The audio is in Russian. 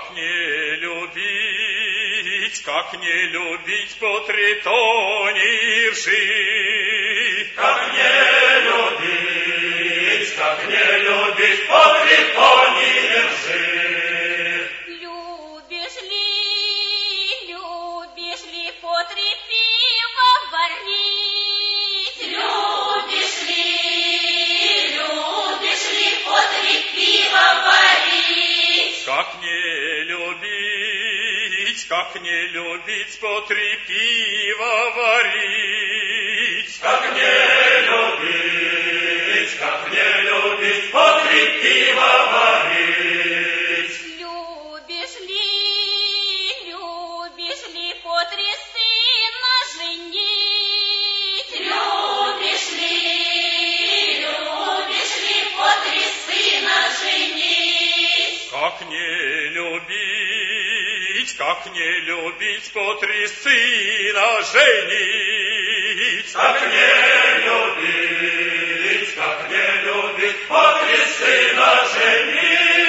Как не любить по тритоне ржи? Как не любить по тритоне ржи? Любишь ли по три пива варить? Любишь ли по три пива варить? Как не любить по три пива варить? Как не любить по три пива варить? Любишь ли по три сына женить? Любишь ли по три сына женить? Как не любить по три сына женить? Как не любить по три сына женить?